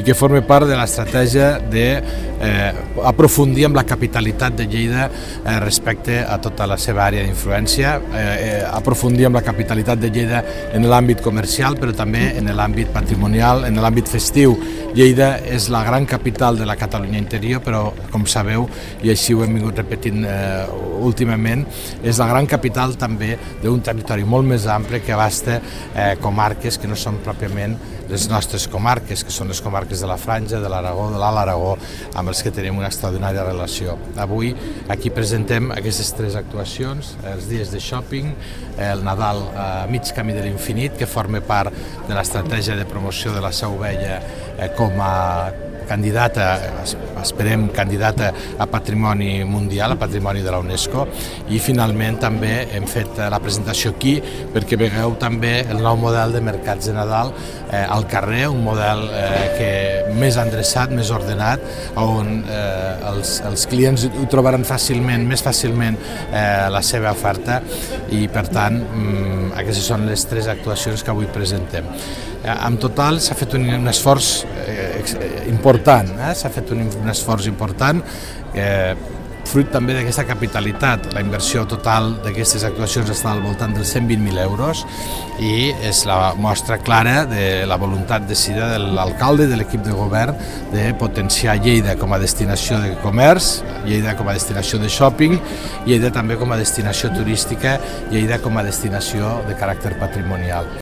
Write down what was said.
que forma part de l'estratègia d'aprofundir amb la capitalitat de Lleida respecte a tota la seva àrea d'influència, aprofundir amb la capitalitat de Lleida en l'àmbit comercial, però també en l'àmbit patrimonial, en l'àmbit festiu. Lleida és la gran capital de la Catalunya interior, però, com sabeu, i així ho hem vingut repetint últimament, és la gran capital també d'un territori molt més ample que abasta comarques que no són pròpiament les nostres comarques, que són les comarques de la Franja, de l'Aragó, de l'Alt Aragó, amb els que tenim una extraordinària relació. Avui aquí presentem aquestes 3 actuacions, els dies de shopping, el Nadal a mig camí de l'infinit, que forma part de l'estratègia de promoció de la Seu Vella com a candidata, esperem candidata a Patrimoni Mundial, a Patrimoni de la UNESCO, i finalment també hem fet la presentació aquí perquè vegeu també el nou model de mercats de Nadal al carrer, un model més endreçat, més ordenat, on els clients ho trobaran fàcilment, més fàcilment la seva oferta, i per tant aquestes són les 3 actuacions que avui presentem. En total s'ha fet un esforç important, s'ha fet un esforç important, fruit també d'aquesta capitalitat. La inversió total d'aquestes actuacions està al voltant dels 120.000 euros i és la mostra clara de la voluntat decidida de l'alcalde i de l'equip de govern de potenciar Lleida com a destinació de comerç, Lleida com a destinació de shopping, Lleida també com a destinació turística, Lleida com a destinació de caràcter patrimonial.